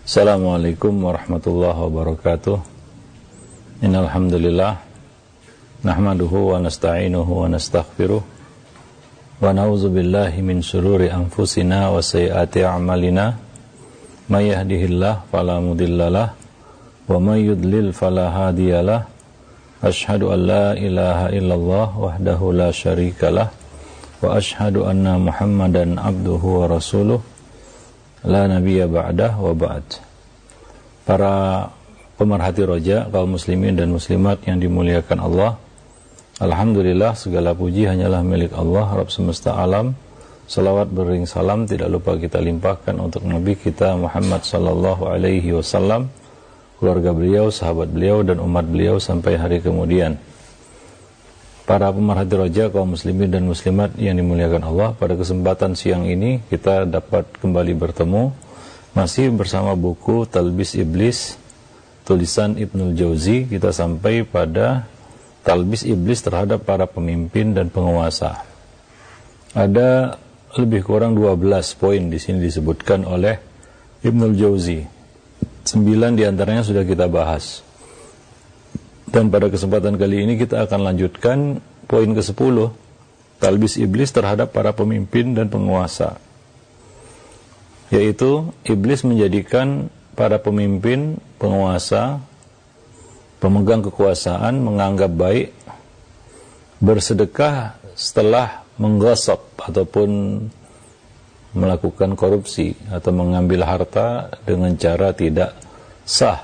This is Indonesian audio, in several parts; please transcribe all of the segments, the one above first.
Assalamualaikum warahmatullahi wabarakatuh. Innal hamdalillah nahmaduhu wa nasta'inuhu wa nastaghfiruh wa na'udzu billahi min shururi anfusina wa sayyiati a'malina. May yahdihillahu fala mudhillalah wa may yudlil fala hadiyalah. Asyhadu an la ilaha illallah wahdahu la syarikalah wa asyhadu anna Muhammadan abduhu wa rasuluh la nabiyya ba'dah wa ba'd. Para pemerhati roja, kaum muslimin dan muslimat yang dimuliakan Allah, alhamdulillah segala puji hanyalah milik Allah, Rabb semesta alam. Salawat beriring salam tidak lupa kita limpahkan untuk Nabi kita Muhammad sallallahu alaihi wasallam, keluarga beliau, sahabat beliau dan umat beliau sampai hari kemudian. Para pemerhati roja, kaum muslimin dan muslimat yang dimuliakan Allah, pada kesempatan siang ini kita dapat kembali bertemu masih bersama buku Talbis Iblis tulisan Ibnul Jauzi. Kita sampai pada talbis iblis terhadap para pemimpin dan penguasa. Ada lebih kurang 12 poin di sini disebutkan oleh Ibnul Jauzi. 9 diantaranya sudah kita bahas. Dan pada kesempatan kali ini kita akan lanjutkan poin ke-10, talbis iblis terhadap para pemimpin dan penguasa. Yaitu iblis menjadikan para pemimpin, penguasa, pemegang kekuasaan menganggap baik bersedekah setelah mengghasab ataupun melakukan korupsi atau mengambil harta dengan cara tidak sah.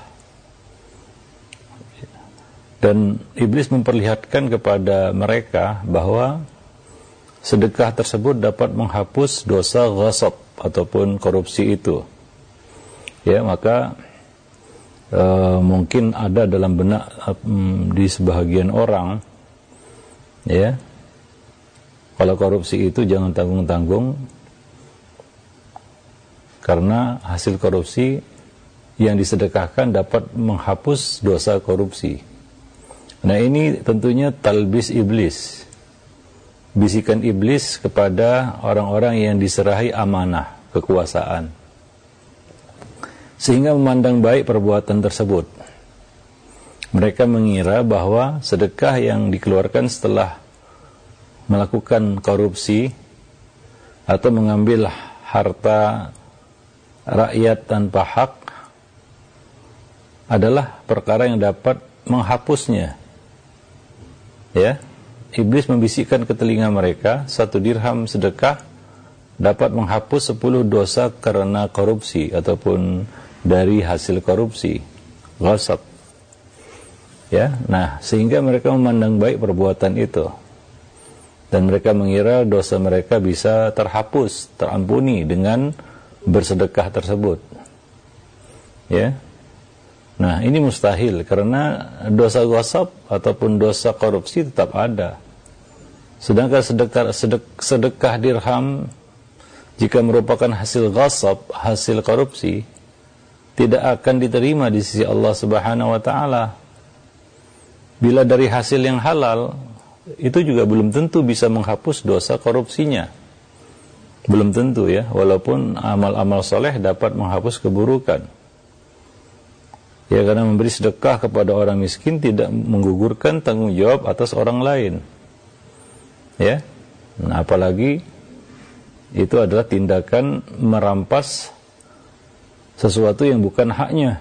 Dan iblis memperlihatkan kepada mereka bahwa sedekah tersebut dapat menghapus dosa ghasab ataupun korupsi itu. Ya, maka mungkin ada dalam benak di sebahagian orang, ya, kalau korupsi itu jangan tanggung-tanggung, karena hasil korupsi yang disedekahkan dapat menghapus dosa korupsi. Nah, ini tentunya talbis iblis, bisikan iblis kepada orang-orang yang diserahi amanah kekuasaan, sehingga memandang baik perbuatan tersebut. Mereka mengira bahwa sedekah yang dikeluarkan setelah melakukan korupsi atau mengambil harta rakyat tanpa hak adalah perkara yang dapat menghapusnya. Ya, iblis membisikkan ke telinga mereka, 1 dirham sedekah dapat menghapus 10 dosa karena korupsi ataupun dari hasil korupsi, ghasab. Ya, nah sehingga mereka memandang baik perbuatan itu. Dan mereka mengira dosa mereka bisa terhapus, terampuni dengan bersedekah tersebut. Ya. Nah, ini mustahil karena dosa ghasab ataupun dosa korupsi tetap ada. Sedangkan sedekah dirham jika merupakan hasil ghasab, hasil korupsi, tidak akan diterima di sisi Allah Subhanahu wa taala. Bila dari hasil yang halal, itu juga belum tentu bisa menghapus dosa korupsinya. Belum tentu, ya, walaupun amal-amal soleh dapat menghapus keburukan. Ya, karena memberi sedekah kepada orang miskin tidak menggugurkan tanggung jawab atas orang lain. Ya. Nah, apalagi itu adalah tindakan merampas sesuatu yang bukan haknya.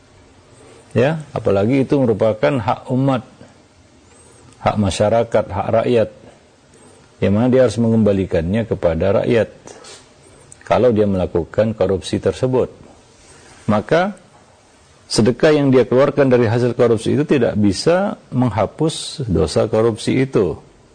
Ya, apalagi itu merupakan hak umat, hak masyarakat, hak rakyat, yang mana dia harus mengembalikannya kepada rakyat kalau dia melakukan korupsi tersebut. Maka sedekah yang dia keluarkan dari hasil korupsi itu tidak bisa menghapus dosa korupsi itu.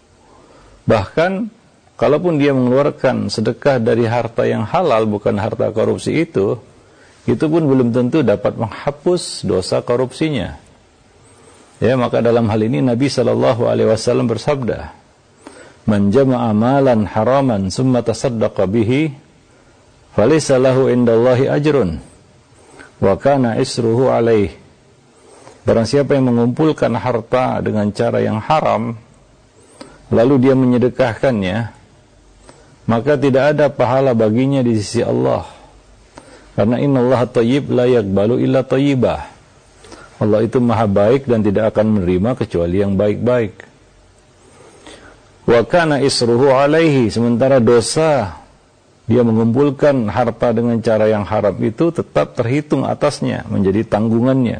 Bahkan kalaupun dia mengeluarkan sedekah dari harta yang halal, bukan harta korupsi itu pun belum tentu dapat menghapus dosa korupsinya. Ya, maka dalam hal ini Nabi sallallahu alaihi wasallam bersabda, "Man jama'a amalan haraman summa tasaddaqa bihi, falaysa lahu indallahi ajrun wa kana isruhu alaih." Barang siapa yang mengumpulkan harta dengan cara yang haram lalu dia menyedekahkannya, maka tidak ada pahala baginya di sisi Allah, Karena innallaha thayyib la yaqbalu illa thayyibah. Allah itu maha baik dan tidak akan menerima kecuali yang baik-baik. Wa kana isruhu alaihi, sementara dosa dia mengumpulkan harta dengan cara yang haram itu tetap terhitung atasnya, menjadi tanggungannya.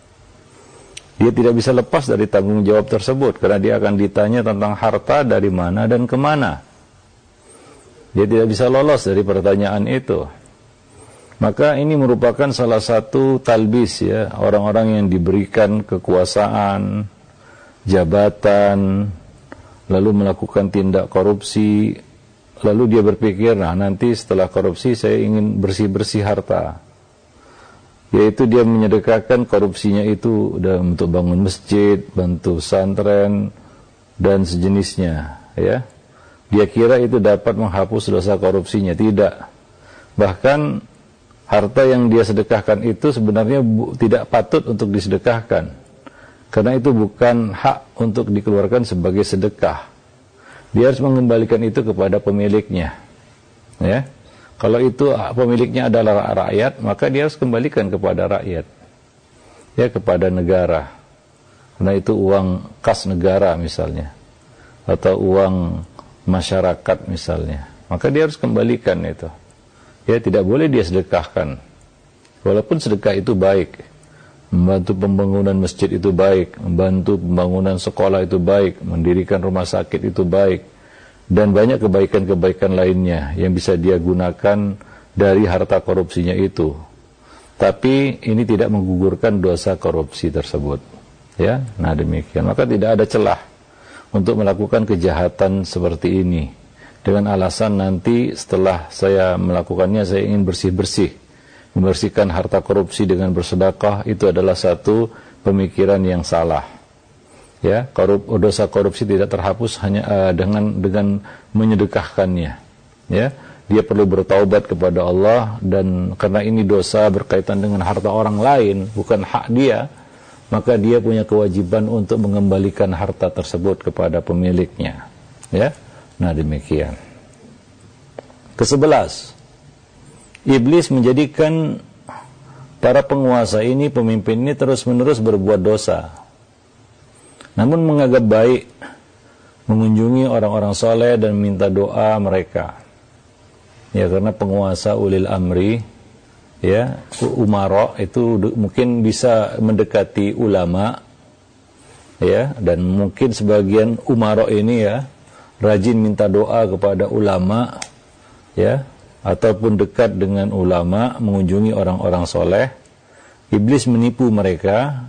Dia tidak bisa lepas dari tanggung jawab tersebut karena dia akan ditanya tentang harta dari mana dan kemana. Dia tidak bisa lolos dari pertanyaan itu. Maka ini merupakan salah satu talbis ya, orang-orang yang diberikan kekuasaan, jabatan, lalu melakukan tindak korupsi, lalu dia berpikir, nah nanti setelah korupsi saya ingin bersih-bersih harta. Yaitu dia menyedekahkan korupsinya itu untuk bangun masjid, bantu pesantren, dan sejenisnya. Ya. Dia kira itu dapat menghapus dosa korupsinya. Tidak. Bahkan harta yang dia sedekahkan itu sebenarnya tidak patut untuk disedekahkan. Karena itu bukan hak untuk dikeluarkan sebagai sedekah. Dia harus mengembalikan itu kepada pemiliknya. Ya. Kalau itu pemiliknya adalah rakyat, maka dia harus kembalikan kepada rakyat. Ya, kepada negara. Karena itu uang kas negara misalnya. Atau uang masyarakat misalnya. Maka dia harus kembalikan itu. Ya, tidak boleh dia sedekahkan. Walaupun sedekah itu baik. Membantu pembangunan masjid itu baik. Membantu pembangunan sekolah itu baik. Mendirikan rumah sakit itu baik. Dan banyak kebaikan-kebaikan lainnya yang bisa dia gunakan dari harta korupsinya itu. Tapi ini tidak menggugurkan dosa korupsi tersebut. Ya, nah demikian. Maka tidak ada celah untuk melakukan kejahatan seperti ini. Dengan alasan nanti setelah saya melakukannya saya ingin bersih-bersih. Membersihkan harta korupsi dengan bersedekah itu adalah satu pemikiran yang salah. Ya, dosa korupsi tidak terhapus hanya dengan menyedekahkannya. Ya, dia perlu bertaubat kepada Allah, dan karena ini dosa berkaitan dengan harta orang lain, bukan hak dia, maka dia punya kewajiban untuk mengembalikan harta tersebut kepada pemiliknya. Ya. Nah demikian. Ke-11, iblis menjadikan para penguasa ini, pemimpin ini terus-menerus berbuat dosa. Namun menganggap baik mengunjungi orang-orang soleh dan minta doa mereka. Ya, karena penguasa ulil amri, ya, umara itu mungkin bisa mendekati ulama, ya, dan mungkin sebagian umara ini ya rajin minta doa kepada ulama, ya, ataupun dekat dengan ulama, mengunjungi orang-orang soleh. Iblis menipu mereka,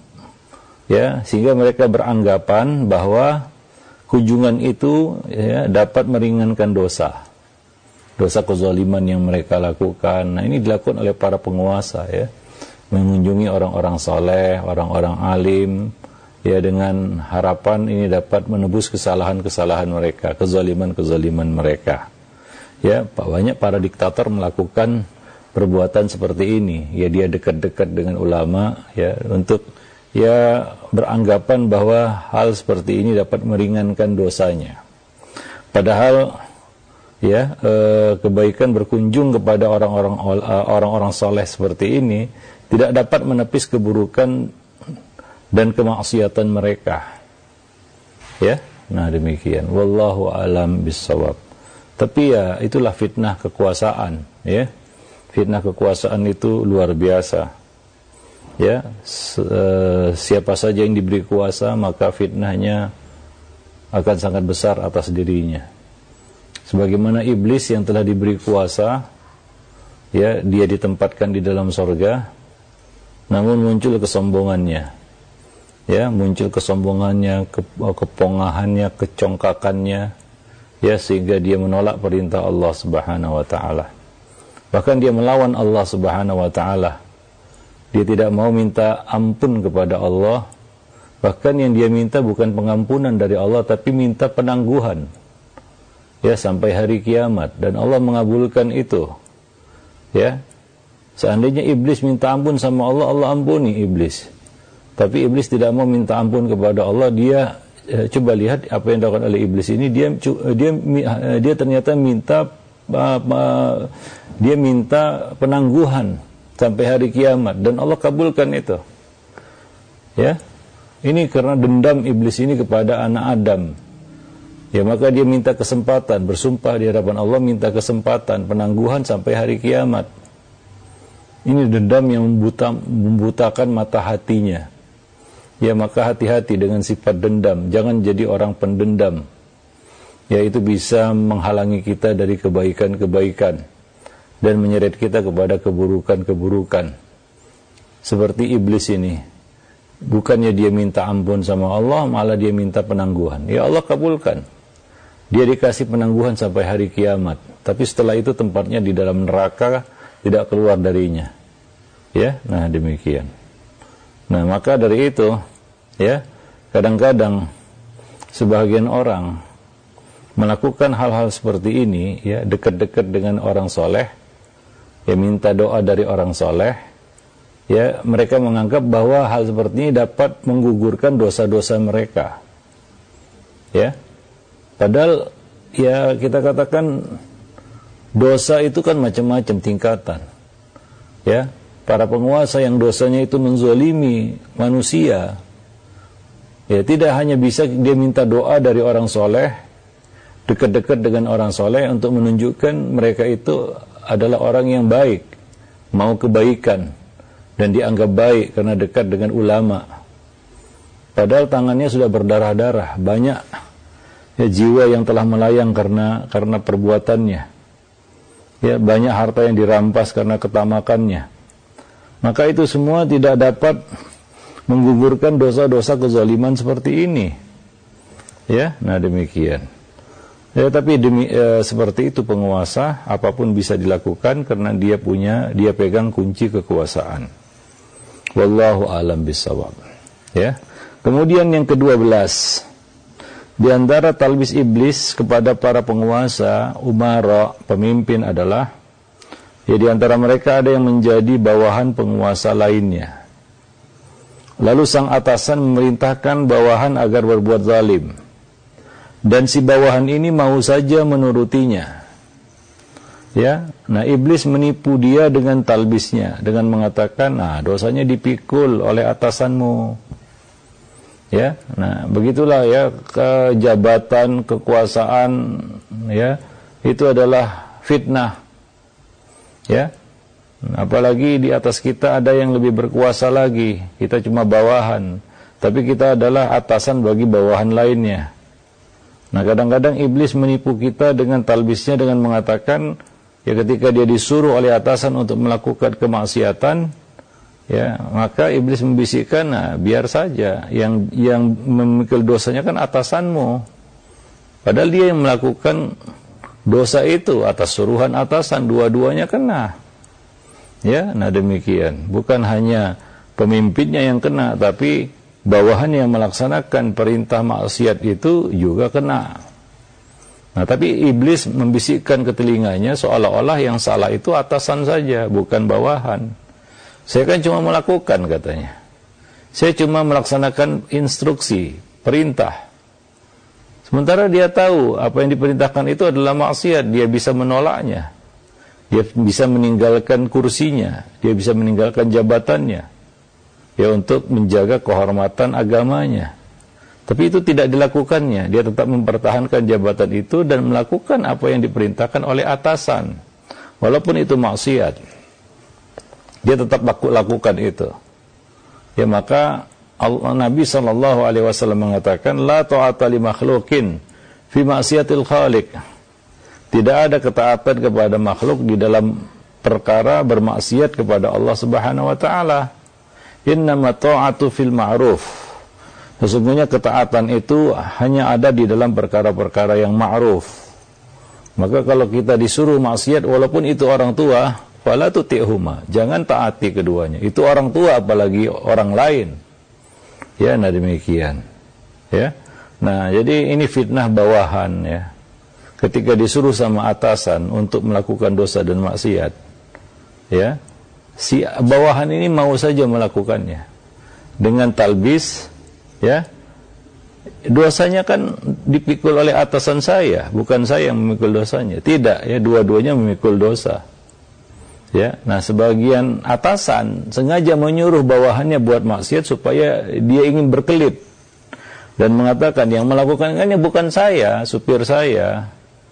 ya, sehingga mereka beranggapan bahwa kunjungan itu ya dapat meringankan dosa kezaliman yang mereka lakukan. Nah, ini dilakukan oleh para penguasa, ya, mengunjungi orang-orang soleh, orang-orang alim, ya, dengan harapan ini dapat menebus kesalahan-kesalahan mereka, kezaliman-kezaliman mereka. Ya, banyak para diktator melakukan perbuatan seperti ini. Ya, dia dekat-dekat dengan ulama, ya, untuk ya beranggapan bahwa hal seperti ini dapat meringankan dosanya. Padahal ya kebaikan berkunjung kepada orang-orang soleh seperti ini tidak dapat menepis keburukan dan kemaksiatan mereka. Ya, nah demikian. Wallahu a'lam bissawab. Tapi ya itulah fitnah kekuasaan, ya. Fitnah kekuasaan itu luar biasa. Ya, siapa saja yang diberi kuasa maka fitnahnya akan sangat besar atas dirinya. Sebagaimana iblis yang telah diberi kuasa, ya, dia ditempatkan di dalam sorga, namun muncul kesombongannya. Ya, muncul kesombongannya, kepongahannya, kecongkakannya, ya, sehingga dia menolak perintah Allah Subhanahu wa taala. Bahkan dia melawan Allah Subhanahu wa taala. Dia tidak mau minta ampun kepada Allah. Bahkan yang dia minta bukan pengampunan dari Allah, tapi minta penangguhan, ya, sampai hari kiamat, dan Allah mengabulkan itu. Ya, seandainya iblis minta ampun sama Allah, Allah ampuni iblis. Tapi iblis tidak mau minta ampun kepada Allah. Dia coba lihat apa yang dilakukan oleh iblis ini. Dia ternyata minta dia minta penangguhan sampai hari kiamat dan Allah kabulkan itu. Ya. Ini karena dendam iblis ini kepada anak Adam. Ya, maka dia minta kesempatan, bersumpah di hadapan Allah minta kesempatan penangguhan sampai hari kiamat. Ini dendam yang membutakan mata hatinya. Ya, maka hati-hati dengan sifat dendam. Jangan jadi orang pendendam. Ya, itu bisa menghalangi kita dari kebaikan-kebaikan dan menyeret kita kepada keburukan-keburukan. Seperti iblis ini. Bukannya dia minta ampun sama Allah, malah dia minta penangguhan. Ya Allah kabulkan. Dia dikasih penangguhan sampai hari kiamat. Tapi setelah itu tempatnya di dalam neraka, tidak keluar darinya. Ya, nah demikian. Nah, maka dari itu, ya, kadang-kadang sebagian orang melakukan hal-hal seperti ini, ya, dekat-dekat dengan orang soleh, ya, minta doa dari orang soleh, ya, mereka menganggap bahwa hal seperti ini dapat menggugurkan dosa-dosa mereka. Ya. Padahal ya kita katakan dosa itu kan macam-macam tingkatan. Ya, para penguasa yang dosanya itu menzalimi manusia. Ya, tidak hanya bisa dia minta doa dari orang soleh, dekat-dekat dengan orang soleh untuk menunjukkan mereka itu adalah orang yang baik, mau kebaikan dan dianggap baik karena dekat dengan ulama. Padahal tangannya sudah berdarah-darah, banyak ya jiwa yang telah melayang karena perbuatannya. Ya, banyak harta yang dirampas karena ketamakannya. Maka itu semua tidak dapat menggugurkan dosa-dosa kezaliman seperti ini. Ya, nah demikian. Ya, tapi seperti itu penguasa, apapun bisa dilakukan karena dia pegang kunci kekuasaan. Wallahu a'lam bishawab. Ya. Kemudian yang ke-12, di antara talbis iblis kepada para penguasa, umara, pemimpin adalah, ya, di antara mereka ada yang menjadi bawahan penguasa lainnya. Lalu sang atasan memerintahkan bawahan agar berbuat zalim. Dan si bawahan ini mau saja menurutinya. Ya, nah iblis menipu dia dengan talbisnya, dengan mengatakan, nah dosanya dipikul oleh atasanmu. Ya, nah begitulah ya, kejabatan, kekuasaan, ya, itu adalah fitnah. Ya, apalagi di atas kita ada yang lebih berkuasa lagi. Kita cuma bawahan, tapi kita adalah atasan bagi bawahan lainnya. Nah, kadang-kadang iblis menipu kita dengan talbisnya dengan mengatakan, ya, ketika dia disuruh oleh atasan untuk melakukan kemaksiatan, ya, maka iblis membisikkan, nah biar saja, yang memikul dosanya kan atasanmu. Padahal dia yang melakukan dosa itu atas suruhan atasan, dua-duanya kena. Ya, nah demikian. Bukan hanya pemimpinnya yang kena, tapi bawahan yang melaksanakan perintah maksiat itu juga kena. Nah, tapi iblis membisikkan ke telinganya seolah-olah yang salah itu atasan saja, bukan bawahan. Saya kan cuma melakukan, katanya. Saya cuma melaksanakan instruksi, perintah. Sementara dia tahu apa yang diperintahkan itu adalah maksiat, dia bisa menolaknya. Dia bisa meninggalkan kursinya, dia bisa meninggalkan jabatannya. Ya, untuk menjaga kehormatan agamanya. Tapi itu tidak dilakukannya. Dia tetap mempertahankan jabatan itu dan melakukan apa yang diperintahkan oleh atasan. Walaupun itu maksiat, dia tetap lakukan itu. Ya, maka Nabi SAW mengatakan, la ta'ata li makhlukin fi maksiatil khaliq. Tidak ada ketaatan kepada makhluk di dalam perkara bermaksiat kepada Allah Subhanahu wa taala. Innama ta'atu fil ma'ruf. Sesungguhnya ketaatan itu hanya ada di dalam perkara-perkara yang ma'ruf. Maka kalau kita disuruh maksiat walaupun itu orang tua, fala tuti'huma, jangan taati keduanya. Itu orang tua apalagi orang lain. Ya, nah demikian. Ya. Nah, jadi ini fitnah bawahan, ya. Ketika disuruh sama atasan untuk melakukan dosa dan maksiat, ya, si bawahan ini mau saja melakukannya dengan talbis, ya, dosanya kan dipikul oleh atasan saya, bukan saya yang memikul dosanya. Tidak, ya, dua-duanya memikul dosa. Ya, nah sebagian atasan sengaja menyuruh bawahannya buat maksiat supaya dia ingin berkelit dan mengatakan yang melakukan ini bukan saya, supir saya,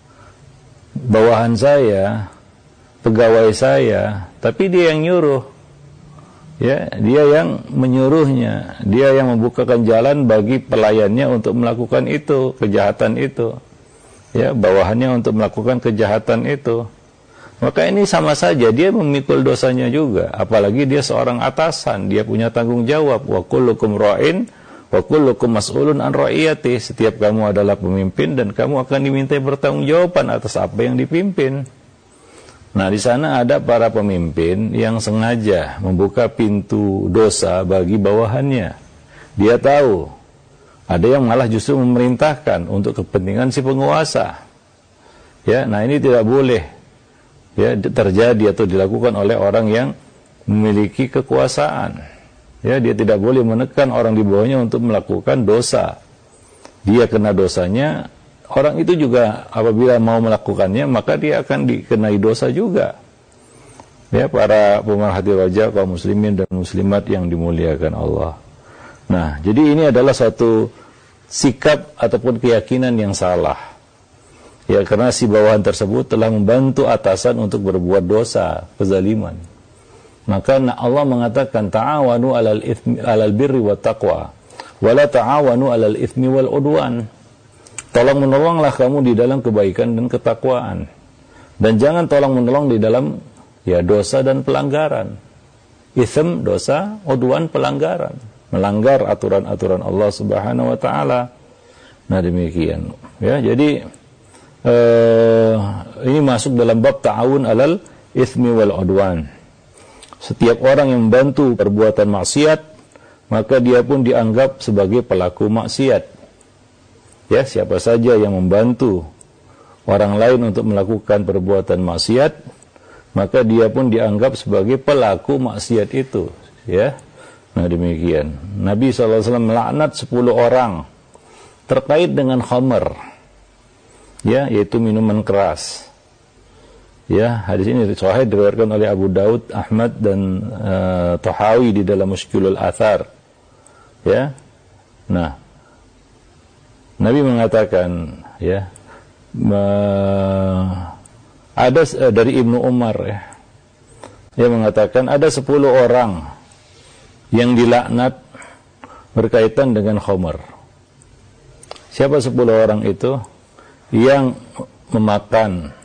bawahan saya, pegawai saya, tapi dia yang nyuruh. Ya, dia yang menyuruhnya, dia yang membukakan jalan bagi pelayannya untuk melakukan itu, kejahatan itu. Ya, bawahannya untuk melakukan kejahatan itu. Maka ini sama saja, dia memikul dosanya juga. Apalagi dia seorang atasan, dia punya tanggung jawab. Wa kullukum ra'in wa kullukum mas'ulun an ra'iyati. Setiap kamu adalah pemimpin dan kamu akan dimintai pertanggungjawaban atas apa yang dipimpin. Nah, di sana ada para pemimpin yang sengaja membuka pintu dosa bagi bawahannya. Dia tahu ada yang malah justru memerintahkan untuk kepentingan si penguasa. Ya, nah ini tidak boleh ya terjadi atau dilakukan oleh orang yang memiliki kekuasaan. Ya, dia tidak boleh menekan orang di bawahnya untuk melakukan dosa. Dia kena dosanya. Orang itu juga apabila mau melakukannya maka dia akan dikenai dosa juga. Ya, para pemerhati wajah kaum muslimin dan muslimat yang dimuliakan Allah. Nah, jadi ini adalah satu sikap ataupun keyakinan yang salah. Ya, karena si bawahan tersebut telah membantu atasan untuk berbuat dosa, kezaliman. Maka Allah mengatakan ta'awanu 'alal birri wat taqwa wa la ta'awanu 'alal itsmi wal 'udwan. Tolong menolonglah kamu di dalam kebaikan dan ketakwaan. Dan jangan tolong menolong di dalam ya dosa dan pelanggaran. Itsm dosa, udwan pelanggaran. Melanggar aturan-aturan Allah Subhanahu wa taala. Nah, demikian. Ya, jadi ini masuk dalam bab ta'awun 'alal itsmi wal 'udwan. Setiap orang yang membantu perbuatan maksiat, maka dia pun dianggap sebagai pelaku maksiat. Ya, siapa saja yang membantu orang lain untuk melakukan perbuatan maksiat, maka dia pun dianggap sebagai pelaku maksiat itu. Ya, nah demikian. Nabi SAW melaknat 10 orang terkait dengan khamr, ya, yaitu minuman keras. Ya, hadis ini sahih diriwayatkan oleh Abu Daud, Ahmad dan Tahawi di dalam Mushkilul Athar. Ya, nah. Nabi mengatakan, ya, ada dari Ibnu Umar, ya, dia mengatakan ada 10 orang yang dilaknat berkaitan dengan khamr. Siapa 10 orang itu? Yang memakan,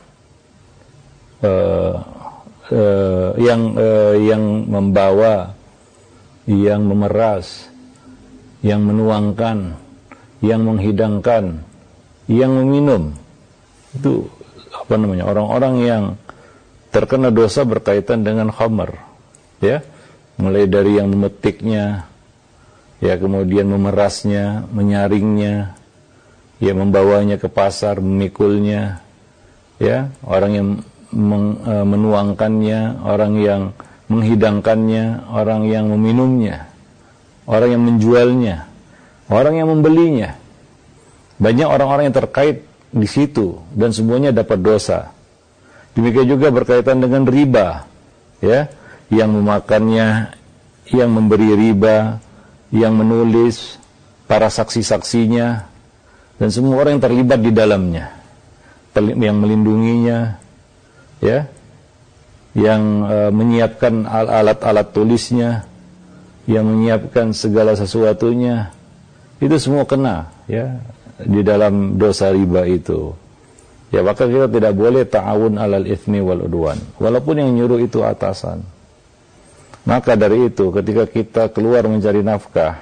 yang membawa, yang memeras, yang menuangkan, yang menghidangkan, yang meminum. Itu apa namanya? Orang-orang yang terkena dosa berkaitan dengan khamr. Ya, mulai dari yang memetiknya, ya, kemudian memerasnya, menyaringnya, ya, membawanya ke pasar, memikulnya, ya, orang yang menuangkannya, orang yang menghidangkannya, orang yang meminumnya, orang yang menjualnya, orang yang membelinya. Banyak orang-orang yang terkait di situ dan semuanya dapat dosa. Demikian juga berkaitan dengan riba, ya, yang memakannya, yang memberi riba, yang menulis, para saksi-saksinya, dan semua orang yang terlibat di dalamnya, yang melindunginya, ya, yang menyiapkan alat-alat tulisnya, yang menyiapkan segala sesuatunya. Itu semua kena, ya, di dalam dosa riba itu. Ya, maka kita tidak boleh ta'awun 'alal itsmi wal 'udwan, walaupun yang nyuruh itu atasan. Maka dari itu, ketika kita keluar mencari nafkah,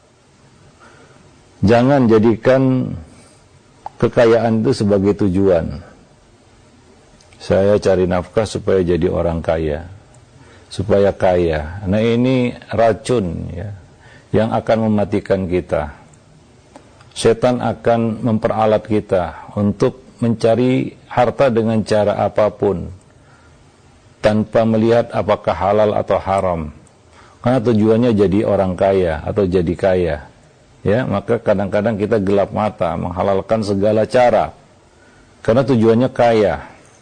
jangan jadikan kekayaan itu sebagai tujuan. Saya cari nafkah supaya jadi orang kaya, supaya kaya. Nah, ini racun, ya, yang akan mematikan kita. Setan akan memperalat kita untuk mencari harta dengan cara apapun, tanpa melihat apakah halal atau haram. Karena tujuannya jadi orang kaya atau jadi kaya. Ya, maka kadang-kadang kita gelap mata, menghalalkan segala cara karena tujuannya kaya.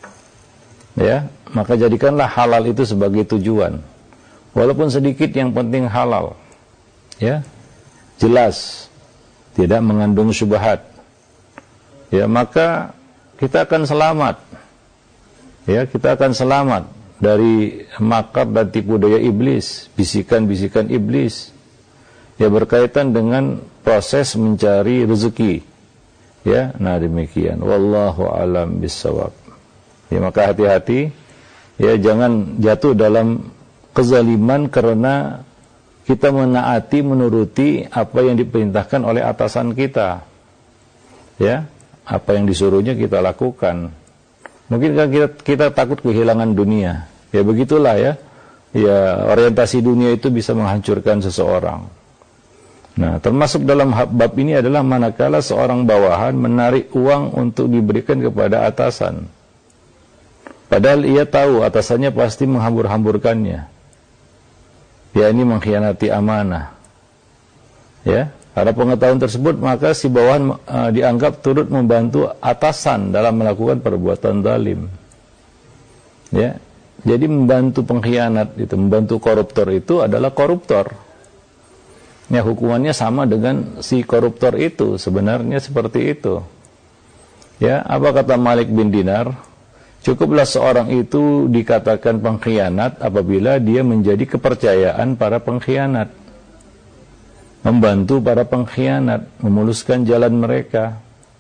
Ya, maka jadikanlah halal itu sebagai tujuan. Walaupun sedikit, yang penting halal. Ya, jelas, tidak mengandung syubhat. Ya, maka kita akan selamat. Ya, kita akan selamat dari makar dan tipu daya iblis, bisikan-bisikan iblis. Ya, berkaitan dengan proses mencari rezeki. Ya, nah demikian. Wallahu a'lam bissawab. Ya, maka hati-hati. Ya, jangan jatuh dalam kezaliman karena kita menaati, menuruti apa yang diperintahkan oleh atasan kita. Ya, apa yang disuruhnya kita lakukan. Mungkin kan kita takut kehilangan dunia. Ya, begitulah ya. Ya, orientasi dunia itu bisa menghancurkan seseorang. Nah, termasuk dalam bab ini adalah manakala seorang bawahan menarik uang untuk diberikan kepada atasan. Padahal ia tahu atasannya pasti menghambur-hamburkannya. Ya, ini mengkhianati amanah. Ya, karena pengetahuan tersebut maka si bawahan dianggap turut membantu atasan dalam melakukan perbuatan zalim. Ya, jadi membantu pengkhianat itu, membantu koruptor itu adalah koruptor. Ya, hukumannya sama dengan si koruptor itu, sebenarnya seperti itu. Ya, apa kata Malik bin Dinar? Cukuplah seorang itu dikatakan pengkhianat apabila dia menjadi kepercayaan para pengkhianat, membantu para pengkhianat, memuluskan jalan mereka.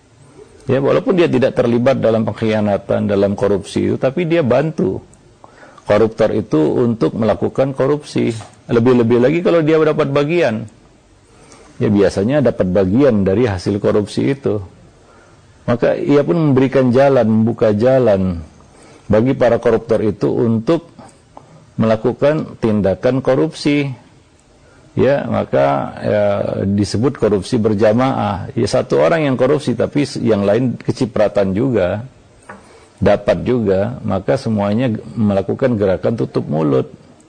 Ya, walaupun dia tidak terlibat dalam pengkhianatan, dalam korupsi itu, tapi dia bantu koruptor itu untuk melakukan korupsi. Lebih-lebih lagi kalau dia dapat bagian. Ya, biasanya dapat bagian dari hasil korupsi itu. Maka ia pun memberikan jalan, membuka jalan bagi para koruptor itu untuk melakukan tindakan korupsi. Ya, maka disebut korupsi berjamaah. Ya, satu orang yang korupsi tapi yang lain kecipratan juga, dapat juga, maka semuanya melakukan gerakan tutup mulut.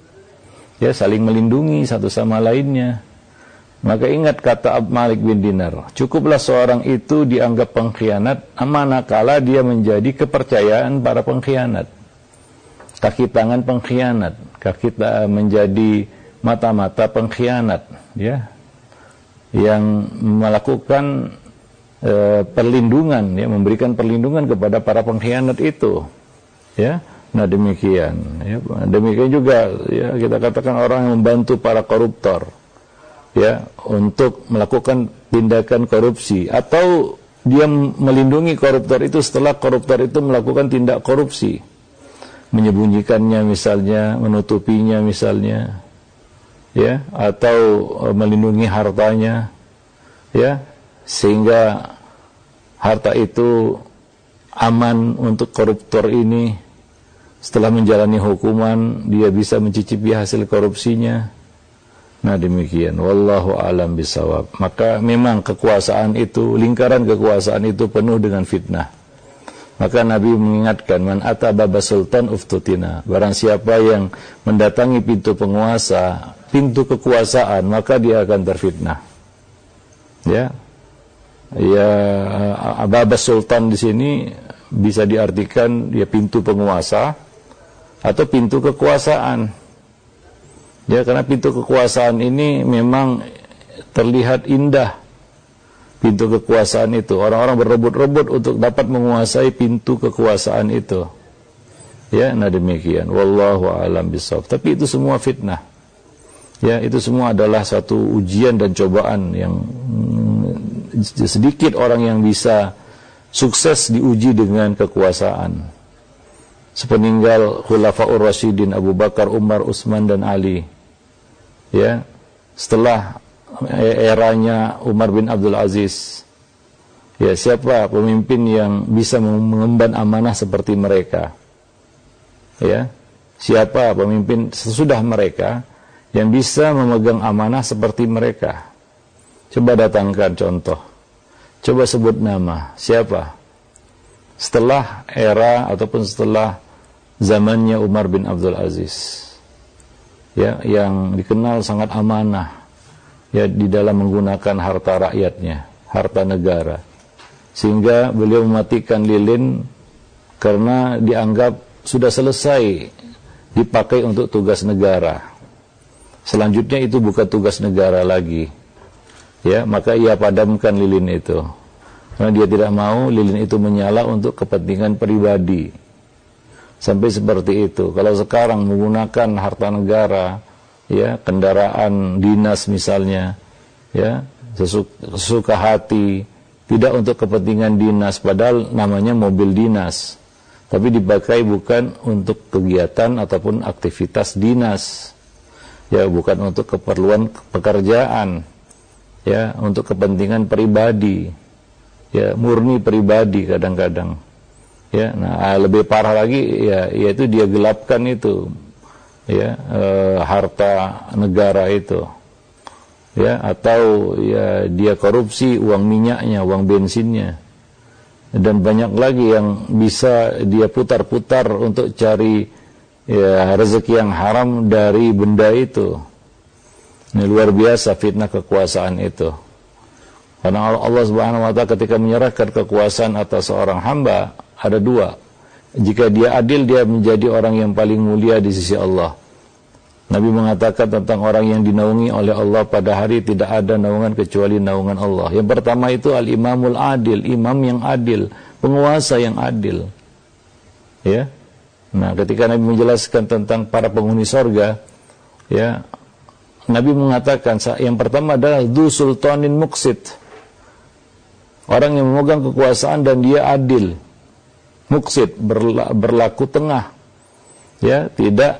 Ya, saling melindungi satu sama lainnya. Maka ingat kata Malik bin Dinar, cukuplah seorang itu dianggap pengkhianat manakala dia menjadi kepercayaan para pengkhianat, kaki tangan pengkhianat, menjadi mata-mata pengkhianat, ya, yang melakukan perlindungan, ya, memberikan perlindungan kepada para pengkhianat itu, ya. Nah, demikian, ya. Demikian juga, ya, kita katakan orang yang membantu para koruptor, ya, untuk melakukan tindakan korupsi, atau dia melindungi koruptor itu setelah koruptor itu melakukan tindak korupsi, menyembunyikannya misalnya, menutupinya misalnya, ya, atau melindungi hartanya, ya, sehingga harta itu aman untuk koruptor ini. Setelah menjalani hukuman, dia bisa mencicipi hasil korupsinya. Nah, demikian. Wallahu a'lam bisawab. Maka memang kekuasaan itu, lingkaran kekuasaan itu penuh dengan fitnah. Maka Nabi mengingatkan, man ata baba sultan uftutina. Barang siapa yang mendatangi pintu penguasa, pintu kekuasaan, maka dia akan terfitnah. Ya. Ya, baba sultan di sini bisa diartikan ya pintu penguasa atau pintu kekuasaan. Ya, karena pintu kekuasaan ini memang terlihat indah. Pintu kekuasaan itu, orang-orang berebut-rebut untuk dapat menguasai pintu kekuasaan itu. Ya, nah demikian. Wallahu a'lam bishawab. Tapi itu semua fitnah. Ya, itu semua adalah satu ujian dan cobaan yang sedikit orang yang bisa sukses diuji dengan kekuasaan. Sepeninggal Khulafaur Rasyidin Abu Bakar, Umar, Utsman dan Ali. Ya, setelah eranya Umar bin Abdul Aziz, ya, siapa pemimpin yang bisa mengemban amanah seperti mereka? Ya, siapa pemimpin sesudah mereka yang bisa memegang amanah seperti mereka? Coba datangkan contoh. Coba sebut nama. Siapa? Setelah era ataupun setelah zamannya Umar bin Abdul Aziz, ya, yang dikenal sangat amanah, ya di dalam menggunakan harta rakyatnya, harta negara. Sehingga beliau mematikan lilin karena dianggap sudah selesai dipakai untuk tugas negara. Selanjutnya itu bukan tugas negara lagi. Ya, maka ia padamkan lilin itu. Karena dia tidak mau lilin itu menyala untuk kepentingan pribadi. Sampai seperti itu. Kalau sekarang menggunakan harta negara, ya, kendaraan dinas misalnya, ya, sesuka hati, tidak untuk kepentingan dinas, padahal namanya mobil dinas, tapi dipakai bukan untuk kegiatan ataupun aktivitas dinas, ya, bukan untuk keperluan pekerjaan, ya, untuk kepentingan pribadi, ya, murni pribadi kadang-kadang, ya. Nah, lebih parah lagi, ya, yaitu dia gelapkan itu, ya, harta negara itu, ya, atau ya dia korupsi uang minyaknya, uang bensinnya, dan banyak lagi yang bisa dia putar-putar untuk cari, ya, rezeki yang haram dari benda itu. Ini luar biasa fitnah kekuasaan itu. Karena Allah Subhanahu wa ta'ala ketika menyerahkan kekuasaan atas seorang hamba ada dua. Jika dia adil, dia menjadi orang yang paling mulia di sisi Allah. Nabi mengatakan tentang orang yang dinaungi oleh Allah pada hari tidak ada naungan kecuali naungan Allah. Yang pertama itu al-imamul adil, imam yang adil, penguasa yang adil. Ya. Nah, ketika Nabi menjelaskan tentang para penghuni sorga, ya, Nabi mengatakan yang pertama adalah dzu sultanin muqsit. Orang yang memegang kekuasaan dan dia adil. Muqsit, berlaku tengah. Ya, tidak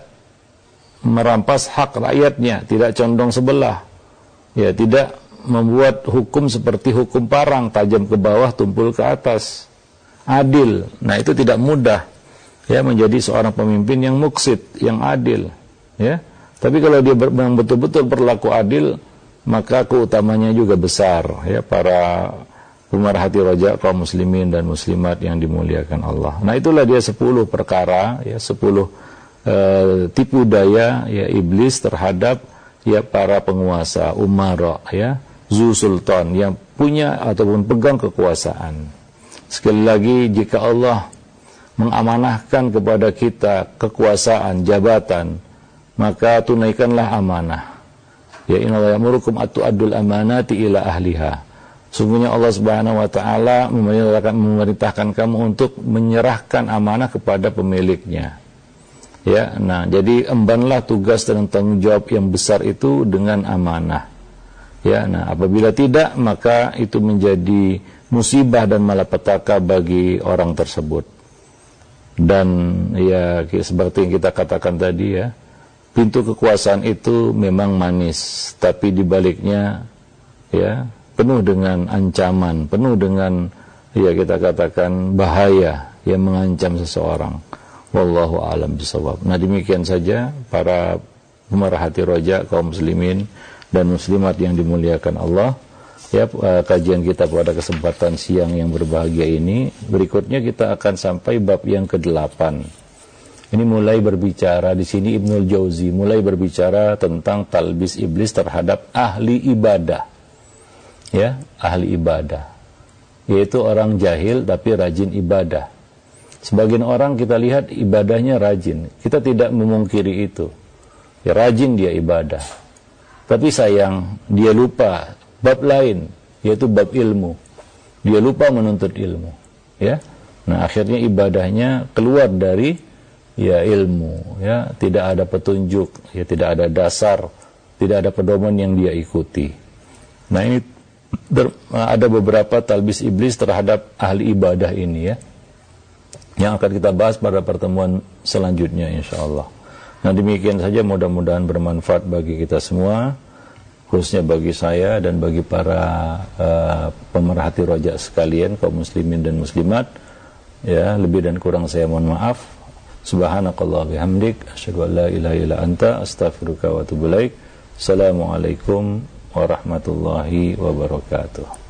merampas hak rakyatnya, tidak condong sebelah, ya, tidak membuat hukum seperti hukum parang, tajam ke bawah, tumpul ke atas, adil. Nah, itu tidak mudah, ya, menjadi seorang pemimpin yang muksid, yang adil, ya. Tapi kalau dia betul-betul berlaku adil, maka keutamanya juga besar, ya, para pemerhati roja kaum muslimin dan muslimat yang dimuliakan Allah. Nah, itulah dia 10 perkara, ya, 10 tipu daya, ya, iblis terhadap, ya, para penguasa, umara, ya, zu sultan yang punya ataupun pegang kekuasaan. Sekali lagi, jika Allah mengamanahkan kepada kita kekuasaan, jabatan, maka tunaikanlah amanah. Ya, innallaha ya'murukum atu'addul amanati ila ahliha. Sungguhnya Allah Subhanahu wa ta'ala memerintahkan kamu untuk menyerahkan amanah kepada pemiliknya. Ya, nah, jadi embanlah tugas dan tanggung jawab yang besar itu dengan amanah. Ya, nah, apabila tidak, maka itu menjadi musibah dan malapetaka bagi orang tersebut. Dan ya, seperti yang kita katakan tadi, ya, pintu kekuasaan itu memang manis, tapi di baliknya, ya, penuh dengan ancaman, penuh dengan, ya, kita katakan bahaya yang mengancam seseorang. Wallahu a'lam bishawab. Nah, demikian saja para pemerhati roja kaum muslimin dan muslimat yang dimuliakan Allah, ya, kajian kita pada kesempatan siang yang berbahagia ini. Berikutnya kita akan sampai bab yang ke-8. Ini mulai berbicara di sini Ibnul Jauzi mulai berbicara tentang talbis iblis terhadap ahli ibadah. Ya, ahli ibadah, yaitu orang jahil tapi rajin ibadah. Sebagian orang kita lihat ibadahnya rajin, kita tidak memungkiri itu, ya, rajin dia ibadah, tapi sayang dia lupa bab lain, yaitu bab ilmu. Dia lupa menuntut ilmu, ya. Nah, akhirnya ibadahnya keluar dari, ya, ilmu, ya, tidak ada petunjuk, ya, tidak ada dasar, tidak ada pedoman yang dia ikuti. Nah, ini ada beberapa talbis iblis terhadap ahli ibadah ini, ya, yang akan kita bahas pada pertemuan selanjutnya insyaallah. Nah, demikian saja, mudah-mudahan bermanfaat bagi kita semua, khususnya bagi saya dan bagi para pemerhati roja sekalian, kaum muslimin dan muslimat. Ya, lebih dan kurang saya mohon maaf. Subhanakallah bihamdik, asyhadu an la ilaha illa anta, astaghfiruka wa atubu ilaik. Assalamualaikum warahmatullahi wabarakatuh.